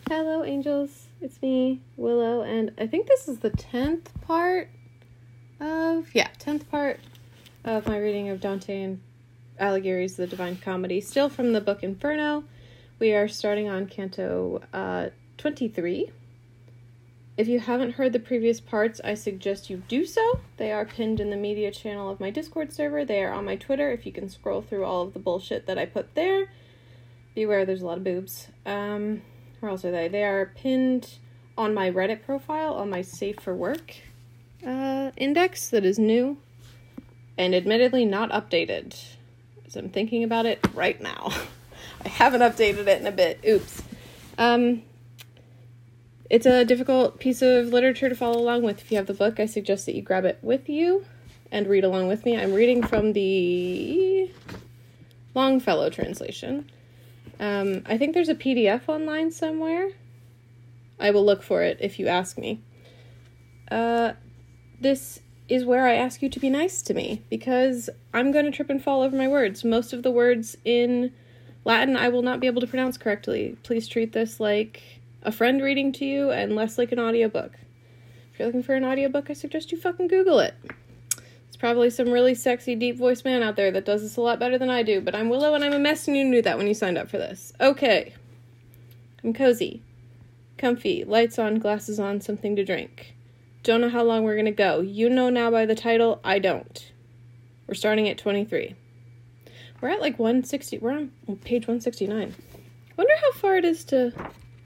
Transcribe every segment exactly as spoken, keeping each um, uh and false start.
Hello, angels. It's me, Willow, and I think this is the tenth part of, yeah, tenth part of my reading of Dante and Alighieri's The Divine Comedy, still from the book Inferno. We are starting on Canto uh, twenty-three. If you haven't heard the previous parts, I suggest you do so. They are pinned in the media channel of my Discord server. They are on my Twitter, if you can scroll through all of the bullshit that I put there. Beware, there's a lot of boobs. Um... Where else are they? They are pinned on my Reddit profile, on my Safe for Work uh, index that is new and admittedly not updated. As I'm thinking about it right now. I haven't updated it in a bit. Oops. Um, it's a difficult piece of literature to follow along with. If you have the book, I suggest that you grab it with you and read along with me. I'm reading from the Longfellow translation. Um, I think there's a P D F online somewhere. I will look for it if you ask me. Uh, this is where I ask you to be nice to me, because I'm going to trip and fall over my words. Most of the words in Latin I will not be able to pronounce correctly. Please treat this like a friend reading to you and less like an audiobook. If you're looking for an audiobook, I suggest you fucking Google it. Probably some really sexy, deep voice man out there that does this a lot better than I do, but I'm Willow and I'm a mess, and you knew that when you signed up for this. Okay. I'm cozy. Comfy. Lights on, glasses on, something to drink. Don't know how long we're gonna go. You know now by the title, I don't. We're starting at twenty-three. We're at like one sixty, we're on page one sixty-nine. Wonder how far it is to...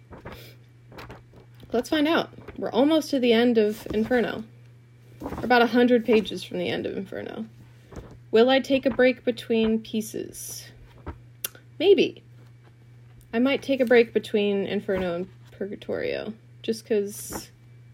Let's find out. We're almost to the end of Inferno. We're about one hundred pages from the end of Inferno. Will I take a break between pieces? Maybe. I might take a break between Inferno and Purgatorio, just because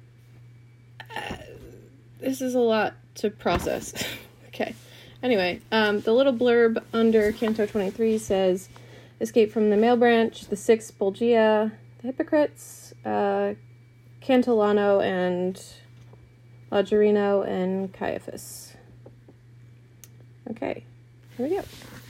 uh, this is a lot to process. Okay. Anyway, um, the little blurb under Canto twenty-three says, escape from the male branch, the six Bolgia, the hypocrites, uh, Cantillano, and... Lagerino and Caiaphas. Okay, here we go.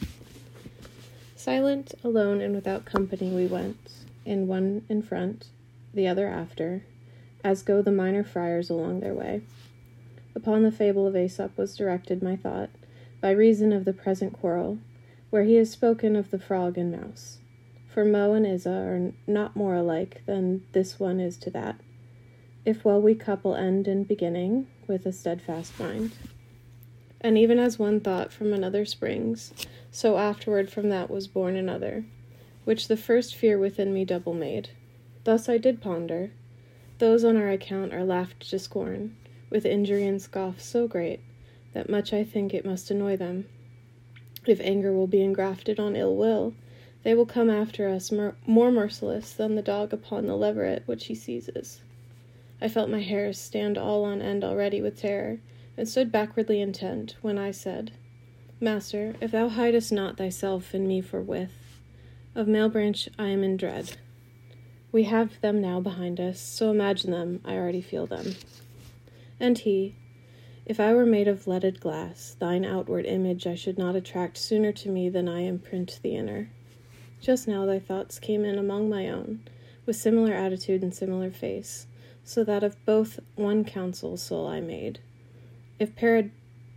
Silent, alone, and without company we went, in one in front, the other after, as go the minor friars along their way. Upon the fable of Aesop was directed my thought, by reason of the present quarrel, where he has spoken of the frog and mouse. For Mo and Isa are not more alike than this one is to that, if well we couple end and beginning with a steadfast mind. And even as one thought from another springs, so afterward from that was born another, which the first fear within me double made. Thus I did ponder. Those on our account are laughed to scorn, with injury and scoff so great, that much I think it must annoy them. If anger will be engrafted on ill will, they will come after us mer- more merciless than the dog upon the leveret which he seizes. I felt my hairs stand all on end already with terror, and stood backwardly intent, when I said, Master, if thou hidest not thyself in me forthwith, of male branch I am in dread. We have them now behind us, so imagine them, I already feel them. And he, if I were made of leaded glass, thine outward image I should not attract sooner to me than I imprint the inner. Just now thy thoughts came in among my own, with similar attitude and similar face, so that of both one counsel soul I made. If parad-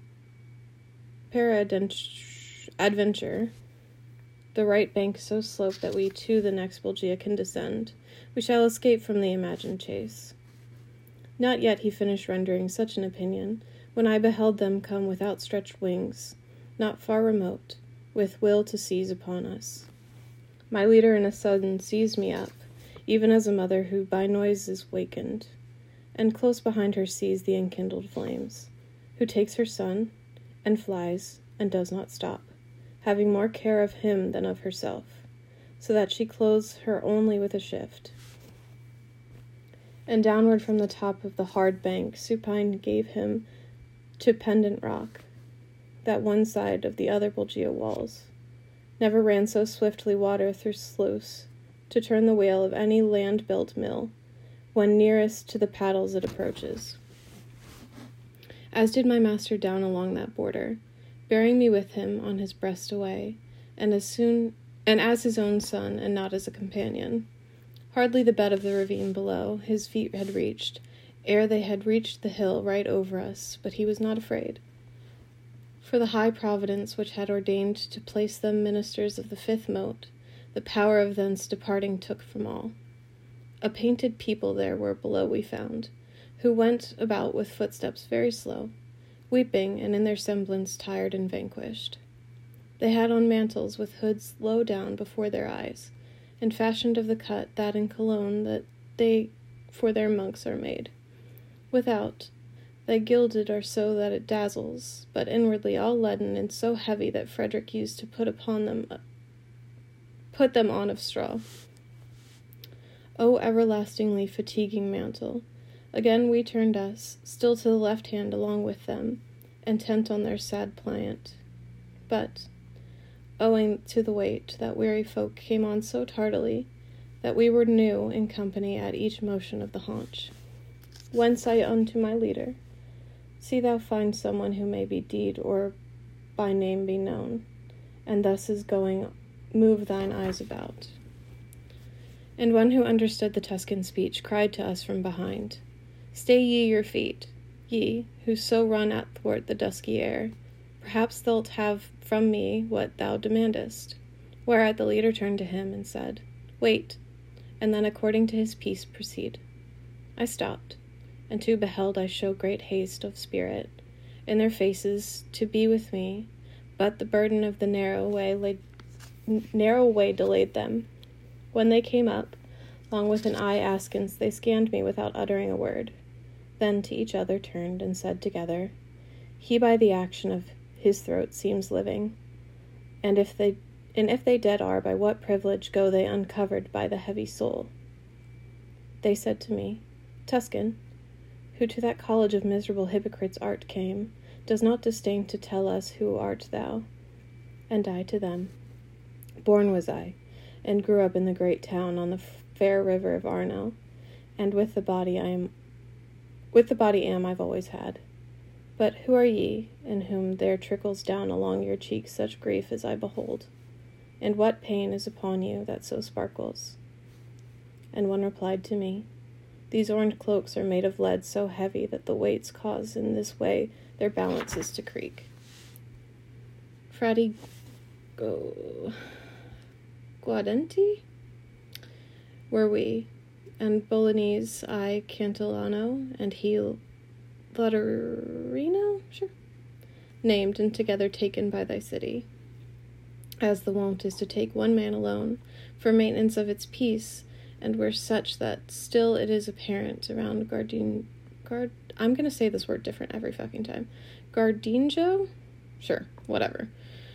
peradventure, the right bank so slope that we to the next Bolgia can descend, we shall escape from the imagined chase. Not yet he finished rendering such an opinion, when I beheld them come with outstretched wings, not far remote, with will to seize upon us. My leader in a sudden seized me up, even as a mother who by noise is wakened, and close behind her sees the enkindled flames, who takes her son, and flies, and does not stop, having more care of him than of herself, so that she clothes her only with a shift. And downward from the top of the hard bank supine gave him to pendant rock, that one side of the other Bolgia walls. Never ran so swiftly water through sluice, to turn the wheel of any land-built mill, when nearest to the paddles it approaches. As did my master down along that border, bearing me with him on his breast away, and as soon and as his own son, and not as a companion. Hardly the bed of the ravine below his feet had reached, ere they had reached the hill right over us, but he was not afraid. For the high providence which had ordained to place them ministers of the fifth mote, the power of thence departing took from all. A painted people there were below we found, who went about with footsteps very slow, weeping, and in their semblance tired and vanquished. They had on mantles with hoods low down before their eyes, and fashioned of the cut that in Cologne that they for their monks are made. Without, they gilded are so that it dazzles, but inwardly all leaden and so heavy that Frederick used to put upon them, put them on of straw. O everlastingly fatiguing mantle! Again we turned us, still to the left hand along with them, intent on their sad plaint. But, owing to the weight, that weary folk came on so tardily, that we were new in company at each motion of the haunch. Whence I unto my leader, see thou find someone who may be deed or by name be known, and thus is going, move thine eyes about. And one who understood the Tuscan speech cried to us from behind, Stay ye your feet, ye, who so run athwart the dusky air. Perhaps thou'lt have from me what thou demandest. Whereat the leader turned to him and said, Wait, and then according to his peace proceed. I stopped, and too beheld I show great haste of spirit in their faces to be with me, but the burden of the narrow way laid, narrow way delayed them. When they came up, long with an eye askance, they scanned me without uttering a word. Then to each other turned and said together, He by the action of his throat seems living, and if they and if they dead are, by what privilege go they uncovered by the heavy soul? They said to me, Tuscan, who to that college of miserable hypocrites art came, does not disdain to tell us who art thou. And I to them, Born was I, and grew up in the great town on the fair river of Arno, and with the body I am, with the body am I've always had. But who are ye, in whom there trickles down along your cheeks such grief as I behold? And what pain is upon you that so sparkles? And one replied to me, These orange cloaks are made of lead so heavy that the weights cause in this way their balances to creak. Frati go Guadenti were we, and Bolognese I Cantillano, and he Laterino, sure, named and together taken by thy city, as the wont is to take one man alone, for maintenance of its peace, and were such that still it is apparent around Gardin, Gard, I'm gonna say this word different every fucking time, Gardinjo? Sure, whatever.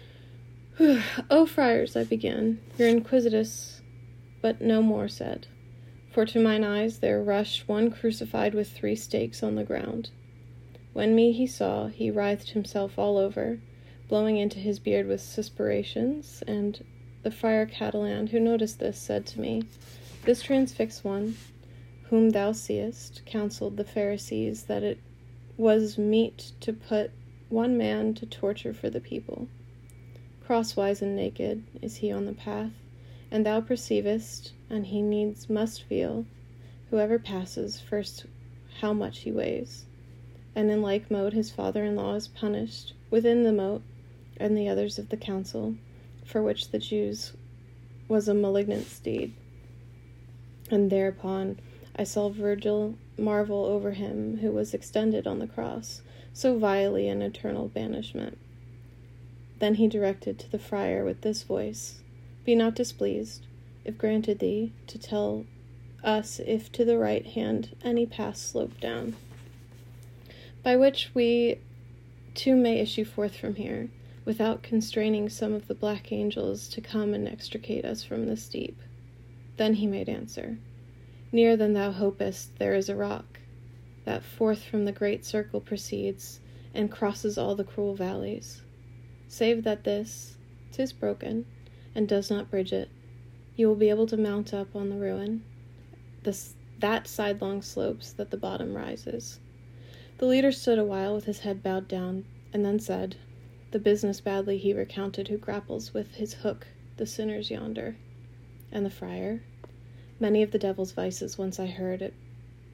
O friars, I began, your inquisitus, but no more said, for to mine eyes there rushed one crucified with three stakes on the ground. When me he saw, he writhed himself all over, blowing into his beard with suspirations, and the friar Catalan, who noticed this, said to me, This transfixed one, whom thou seest, counseled the Pharisees that it was meet to put one man to torture for the people. Crosswise and naked is he on the path, and thou perceivest, and he needs must feel, whoever passes, first how much he weighs. And in like mode his father-in-law is punished within the mote, and the others of the council, for which the Jews was a malignant steed. And thereupon I saw Virgil marvel over him who was extended on the cross, so vilely in eternal banishment. Then he directed to the friar with this voice, Be not displeased, if granted thee, to tell us if to the right hand any path slope down, by which we too may issue forth from here, without constraining some of the black angels to come and extricate us from the steep. Then he made answer, Nearer than thou hopest there is a rock, that forth from the great circle proceeds, and crosses all the cruel valleys. Save that this, 'tis broken, and does not bridge it, you will be able to mount up on the ruin, this, that sidelong slopes that the bottom rises. The leader stood a while with his head bowed down, and then said, The business badly he recounted who grapples with his hook the sinners yonder. And the friar, Many of the devil's vices, once I heard it,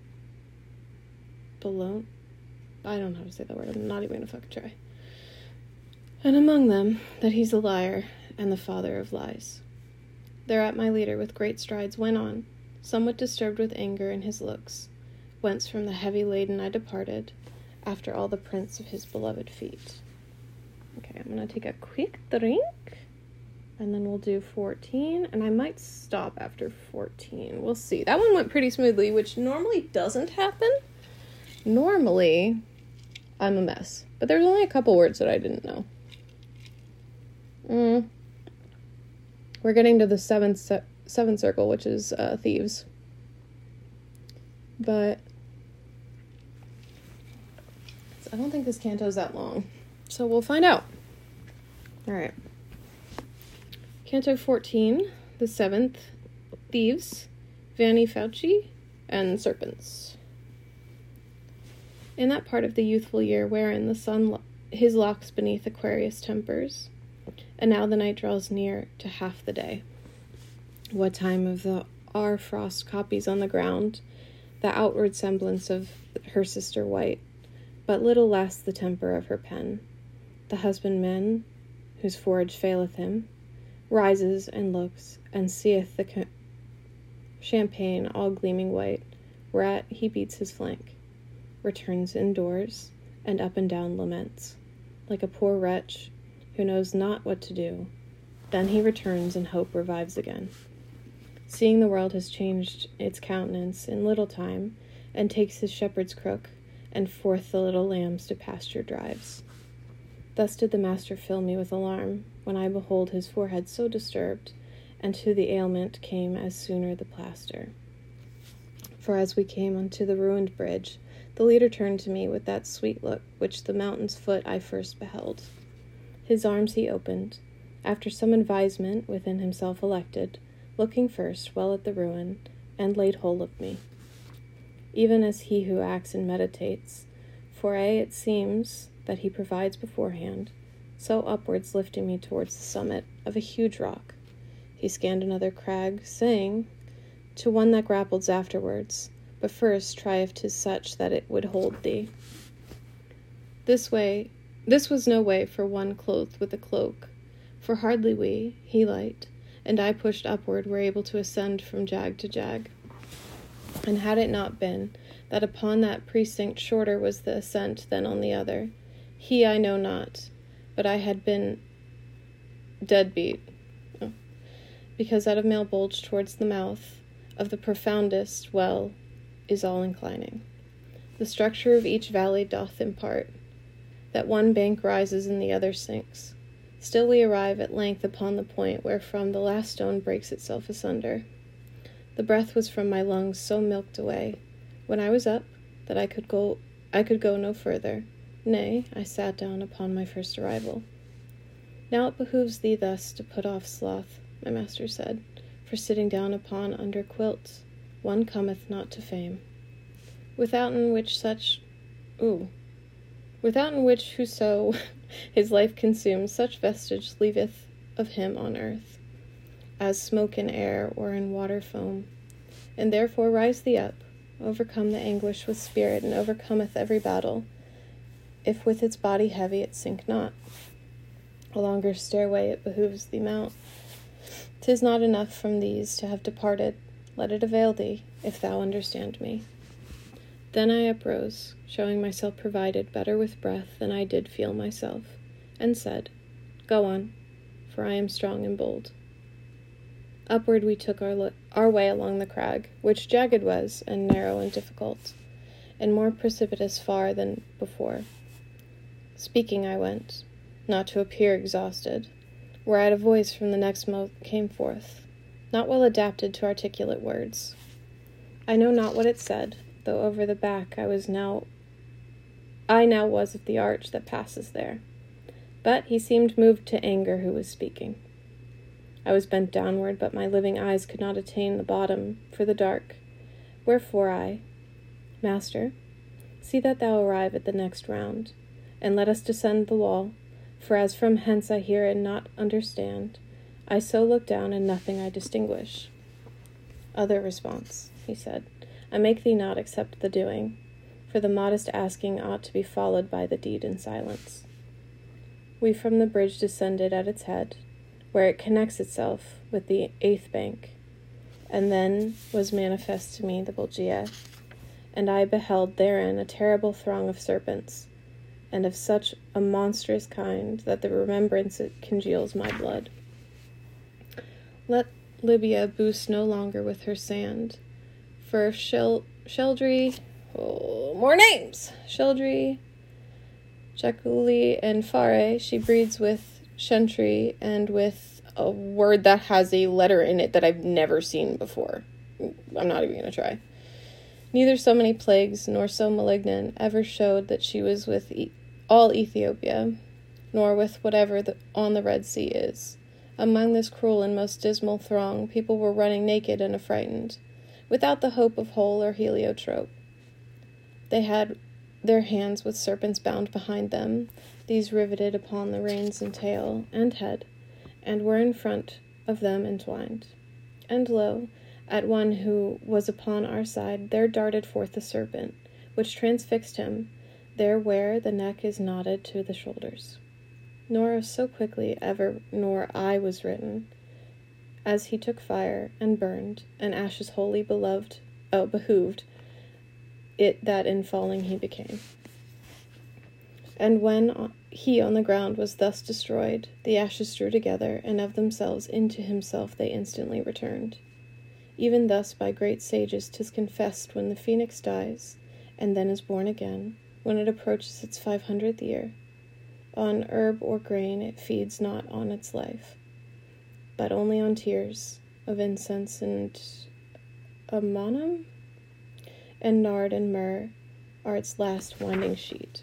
Bologna? I don't know how to say that word. I'm not even going to fucking try. And among them, that he's a liar and the father of lies. Thereat my leader with great strides went on, somewhat disturbed with anger in his looks, whence from the heavy laden I departed, after all the prints of his beloved feet. Okay, I'm going to take a quick drink, and then we'll do fourteen, and I might stop after fourteen. We'll see. That one went pretty smoothly, which normally doesn't happen. Normally, I'm a mess. But there's only a couple words that I didn't know. Mm. We're getting to the seventh se- seventh circle, which is uh, thieves. But I don't think this canto's that long. So we'll find out. Alright. Canto fourteen, the seventh, Thieves, Vanni Fauci, and Serpents. In that part of the youthful year wherein the sun lo- his locks beneath Aquarius tempers, and now the night draws near to half the day. What time of the R frost copies on the ground the outward semblance of her sister white, but little less the temper of her pen. The husbandman, whose forage faileth him, rises and looks, and seeth the ca- champagne all gleaming white, whereat he beats his flank, returns indoors, and up and down laments, like a poor wretch who knows not what to do. Then he returns, and hope revives again, seeing the world has changed its countenance in little time, and takes his shepherd's crook, and forth the little lambs to pasture drives. Thus did the master fill me with alarm, when I behold his forehead so disturbed, and to the ailment came as sooner the plaster. For as we came unto the ruined bridge, the leader turned to me with that sweet look which the mountain's foot I first beheld. His arms he opened, after some advisement within himself elected, looking first well at the ruin, and laid hold of me, even as he who acts and meditates, for aye it seems that he provides beforehand, so upwards lifting me towards the summit of a huge rock. He scanned another crag, saying, to one that grapples afterwards, but first try if 'tis such that it would hold thee. This way, this was no way for one clothed with a cloak, for hardly we, he light, and I pushed upward, were able to ascend from jag to jag. And had it not been that upon that precinct shorter was the ascent than on the other, he I know not, but I had been dead beat, oh. because out of male bulge towards the mouth of the profoundest well is all inclining. The structure of each valley doth impart that one bank rises and the other sinks. Still we arrive at length upon the point wherefrom the last stone breaks itself asunder. The breath was from my lungs so milked away, when I was up, that I could go I could go no further. Nay, I sat down upon my first arrival. Now it behooves thee thus to put off sloth, my master said, for sitting down upon under quilts, one cometh not to fame. Withouten which such ooh. Withouten which whoso his life consumes, such vestige leaveth of him on earth, as smoke in air or in water foam. And therefore rise thee up, overcome the anguish with spirit, and overcometh every battle, if with its body heavy it sink not. A longer stairway it behooves thee mount. 'Tis not enough from these to have departed. Let it avail thee, if thou understand me. Then I uprose, showing myself provided better with breath than I did feel myself, and said, Go on, for I am strong and bold. Upward we took our, lo- our way along the crag, which jagged was, and narrow and difficult, and more precipitous far than before. Speaking I went, not to appear exhausted, whereat a voice from the next moat came forth, not well adapted to articulate words. I know not what it said, though over the back I was now I now was of the arch that passes there. But he seemed moved to anger who was speaking. I was bent downward, but my living eyes could not attain the bottom for the dark. Wherefore I, Master, see that thou arrive at the next round, and let us descend the wall, for as from hence I hear and not understand, I so look down and nothing I distinguish. Other response, he said. I make thee not accept the doing, for the modest asking ought to be followed by the deed in silence. We from the bridge descended at its head, where it connects itself with the eighth bank, and then was manifest to me the Bolgia, and I beheld therein a terrible throng of serpents, and of such a monstrous kind that the remembrance it congeals my blood. Let Libya boost no longer with her sand, for if Shel- Sheldry, oh, more names, Sheldry, Jaculi, and Fare, she breeds with Shentry and with a word that has a letter in it that I've never seen before. I'm not even going to try. Neither so many plagues, nor so malignant, ever showed that she was with e- all Ethiopia, nor with whatever the, on the Red Sea is. Among this cruel and most dismal throng, people were running naked and affrighted, without the hope of hole or heliotrope. They had their hands with serpents bound behind them, these riveted upon the reins and tail and head, and were in front of them entwined. And lo, at one who was upon our side, there darted forth a serpent, which transfixed him, there where the neck is knotted to the shoulders. Nor so quickly ever nor I was written, as he took fire and burned, and ashes wholly beloved, oh, behooved it that in falling he became. And when he on the ground was thus destroyed, the ashes drew together, and of themselves into himself they instantly returned. Even thus by great sages 'tis confessed, when the phoenix dies, and then is born again, when it approaches its five hundredth year, on herb or grain it feeds not on its life, but only on tears of incense and amonum, and nard and myrrh are its last winding sheet.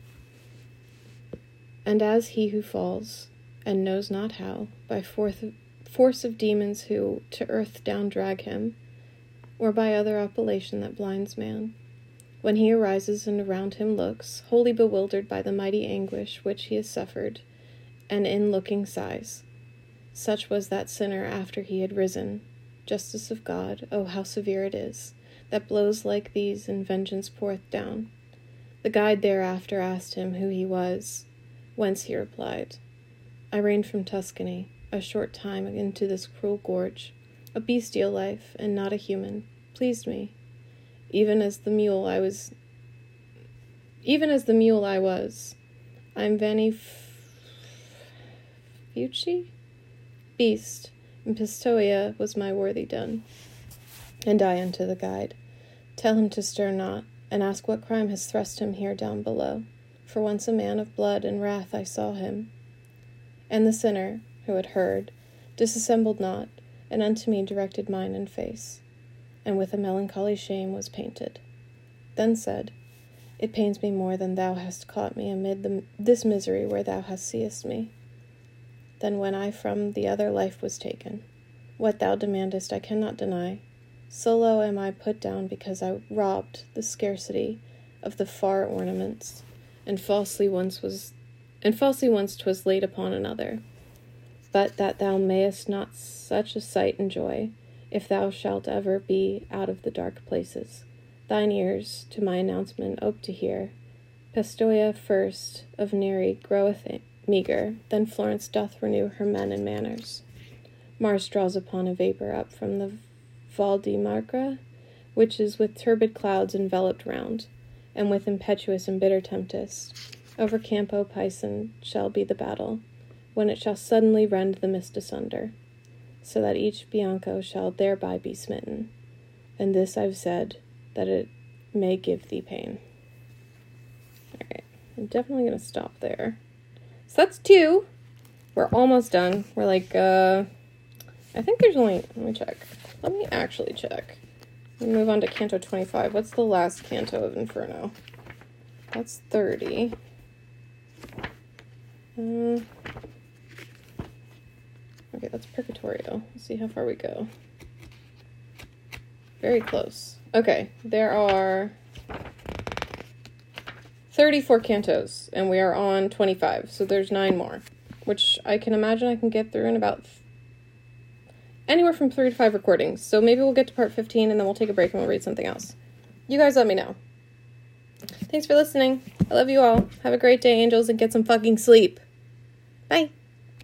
And as he who falls, and knows not how, by force of, force of demons who to earth down drag him, or by other appellation that blinds man, when he arises and around him looks, wholly bewildered by the mighty anguish which he has suffered, and in looking sighs. Such was that sinner after he had risen. Justice of God, oh, how severe it is, that blows like these and vengeance poureth down. The guide thereafter asked him who he was, whence he replied, I reigned from Tuscany, a short time into this cruel gorge. A bestial life, and not a human, pleased me. Even as the mule I was, even as the mule I was, I'm Vanni Fucci? Beast, and Pistoia was my worthy done. And I unto the guide, tell him to stir not, and ask what crime has thrust him here down below, for once a man of blood and wrath I saw him. And the sinner, who had heard, disassembled not, and unto me directed mind and face, and with a melancholy shame was painted. Then said, It pains me more than thou hast caught me amid the, this misery where thou hast seest me, than when I from the other life was taken. What thou demandest I cannot deny. So low am I put down because I robbed the scarcity of the far ornaments, and falsely once was, and falsely once 'twas laid upon another. But that thou mayest not such a sight enjoy, if thou shalt ever be out of the dark places, thine ears to my announcement ope to hear. Pistoia first of Neri groweth meager, then Florence doth renew her men and manners. Mars draws upon a vapor up from the Val di Margra, which is with turbid clouds enveloped round, and with impetuous and bitter tempest. Over Campo Pison shall be the battle, when it shall suddenly rend the mist asunder, so that each Bianco shall thereby be smitten. And this I've said, that it may give thee pain. Alright, I'm definitely going to stop there. So that's two. We're almost done. We're like, uh, I think there's only, let me check. Let me actually check. We move on to Canto twenty-five. What's the last canto of Inferno? That's thirty. Uh, okay, that's Purgatorio. Let's see how far we go. Very close. Okay, there are thirty-four cantos, and we are on twenty-five, so there's nine more, which I can imagine I can get through in about anywhere from three to five recordings. So maybe we'll get to part fifteen and then we'll take a break and we'll read something else. You guys let me know. Thanks for listening. I love you all. Have a great day, angels, and get some fucking sleep. Bye.